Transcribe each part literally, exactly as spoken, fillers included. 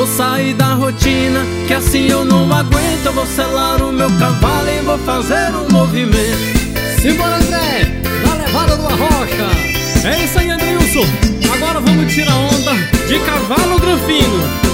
Vou sair da rotina, que assim eu não aguento. Eu vou selar o meu cavalo e vou fazer um movimento. Simbora, André, na levada do Arrocha. É isso aí, Andreilson. Agora vamos tirar onda de cavalo granfino.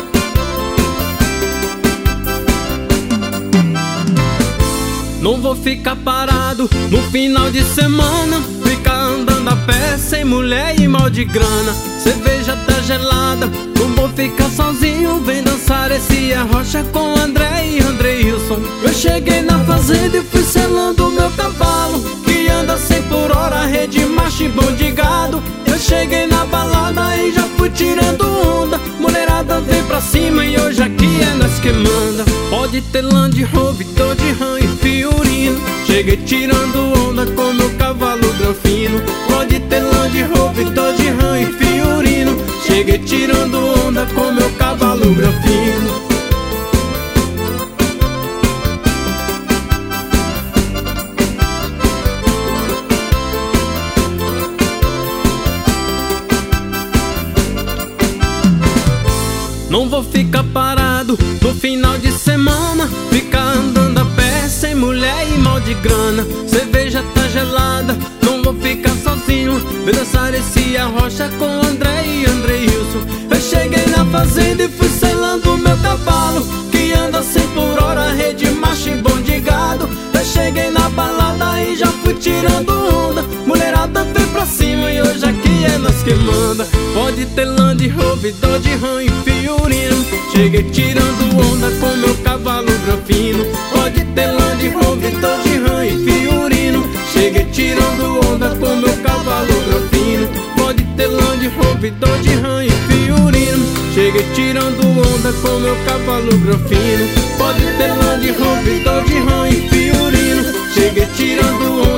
Não vou ficar parado no final de semana, ficar andando a pé sem mulher e mal de grana. Cerveja tá gelada, não vou ficar sozinho. Vem dançar esse arrocha com André e Andreilson. Eu cheguei na fazenda e fui selando o meu cavalo, que anda cem por hora, rede, macho e bom de gado. Eu cheguei na balada e já fui tirando onda. Mulherada vem pra cima e hoje aqui é nós que manda. Pode ter Land Rover, Dodge Ram e Fiorino. Cheguei tirando onda com meu cavalo granfino. Pode ter Land Rover, Dodge Ram e Fiorino. Cheguei tirando onda com meu cavalo granfino. Não vou ficar parado no final de semana, ficar andando a pé sem mulher e mal de grana. Cerveja tá gelada, não vou ficar sozinho. Vem dançar esse arrocha com André e Andreilson. Eu cheguei na fazenda e fui selando o meu cavalo, que anda cem por hora, rede, macho e bom de gado. Eu cheguei na balada e já fui tirando onda. Mulherada vem pra cima e hoje aqui é nós que manda. Pode ter Land Rover, Dodge Ram e Fiorino. Cheguei tirando onda com meu cavalo granfino. Pode ter Land Rover, Dodge Ram e Fiorino. Cheguei tirando onda com meu cavalo granfino. Pode ter Land Rover, Dodge Ram e Fiorino. Cheguei tirando onda com meu cavalo granfino. Pode ter Land Rover, Dodge Ram e Fiorino. Cheguei tirando onda